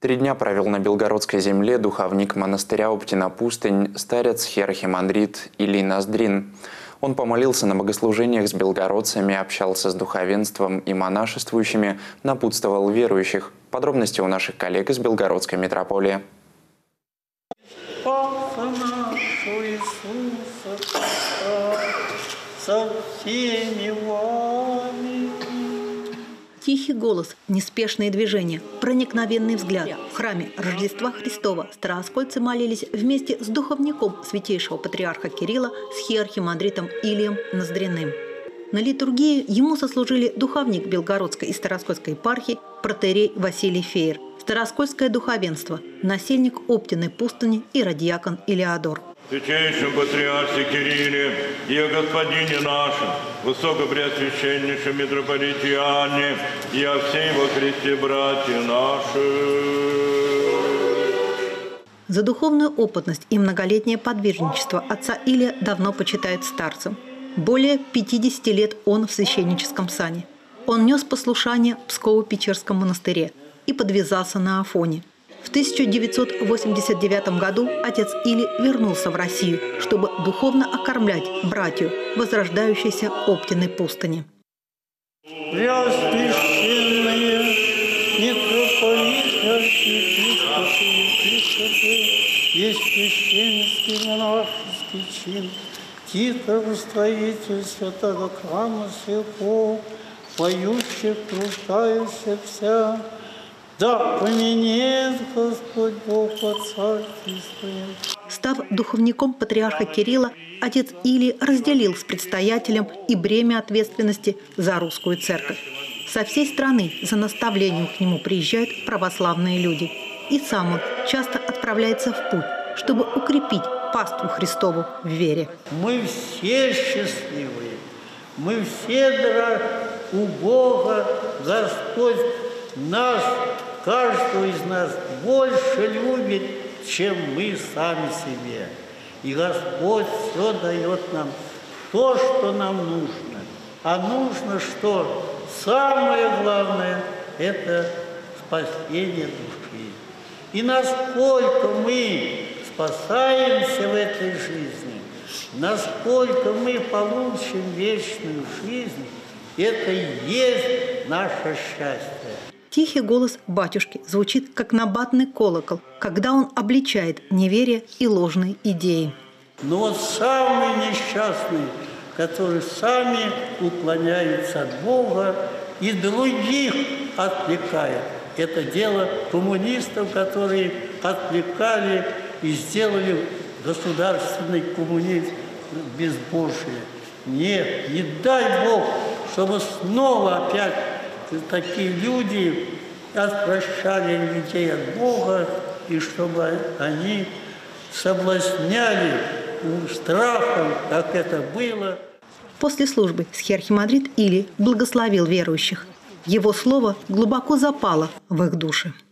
3 дня провел на Белгородской земле духовник монастыря Оптина-Пустынь, старец хиерархимандрит Илий Ноздрин. Он помолился на богослужениях с белгородцами, общался с духовенством и монашествующими, напутствовал верующих. Подробности у наших коллег из Белгородской митрополии. Тихий голос, неспешные движения, проникновенный взгляд. В храме Рождества Христова старооскольцы молились вместе с духовником святейшего патриарха Кирилла с хиерархимандритом Илием Ноздриным. На литургии ему сослужили духовник Белгородской и Старооскольской епархии протоиерей Василий Феер, старооскольское духовенство, насельник Оптиной пустыни и радиакон Илеодор. Святейшем патриархе Кирилле и о Господине нашем, высокопреосвященнейшем митрополите Иоанне и о всей во Христе братья наши. За духовную опытность и многолетнее подвижничество отца Илия давно почитают старцем. Более 50 лет он в священническом сане. Он нес послушание в Псково-Печерском монастыре и подвязался на Афоне. В 1989 году отец Илий вернулся в Россию, чтобы духовно окормлять братью возрождающейся Оптиной пустыни. Преосвященные митрополиты, архиепископы, епископы, есть священский монашеский чин, титр строитель святого храма сего, поющих, труждающих вся. Да поменяет Господь Бог по царстве своем. Став духовником патриарха Кирилла, отец Илий разделил с предстоятелем и бремя ответственности за русскую церковь. Со всей страны за наставлением к нему приезжают православные люди. И сам он часто отправляется в путь, чтобы укрепить паству Христову в вере. Мы все счастливые, мы все у Бога, Господь нас, каждого из нас больше любит, чем мы сами себе. И Господь все дает нам то, что нам нужно. А нужно что? Самое главное – это спасение души. И насколько мы спасаемся в этой жизни, насколько мы получим вечную жизнь, это и есть наше счастье. Тихий голос батюшки звучит, как набатный колокол, когда он обличает неверие и ложные идеи. Но вот самые несчастные, которые сами уклоняются от Бога и других отвлекают. Это дело коммунистов, которые отвлекали и сделали государственный коммунизм безбожие. Нет, не дай Бог, чтобы снова опять такие люди отвращали людей от Бога, и чтобы они соблазняли страхом, как это было. После службы хиерархимандрит Илий благословил верующих. Его слово глубоко запало в их души.